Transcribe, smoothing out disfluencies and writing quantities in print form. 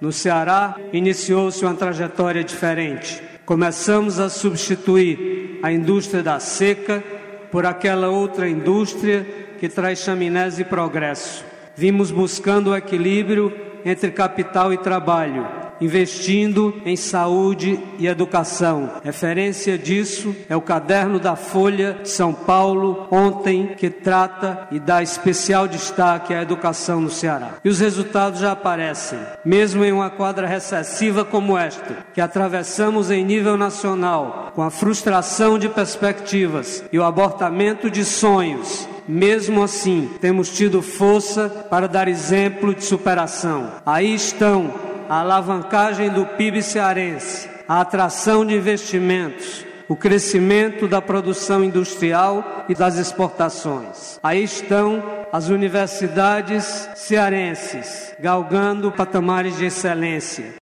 No Ceará, iniciou-se uma trajetória diferente. Começamos a substituir a indústria da seca por aquela outra indústria que traz chaminés e progresso. Vimos buscando o equilíbrio entre capital e trabalho, investindo em saúde e educação. Referência disso é o caderno da Folha de São Paulo, ontem, que trata e dá especial destaque à educação no Ceará. E os resultados já aparecem, mesmo em uma quadra recessiva como esta, que atravessamos em nível nacional, com a frustração de perspectivas e o abortamento de sonhos. Mesmo assim, temos tido força para dar exemplo de superação. Aí estão a alavancagem do PIB cearense, a atração de investimentos, o crescimento da produção industrial e das exportações. Aí estão as universidades cearenses, galgando patamares de excelência.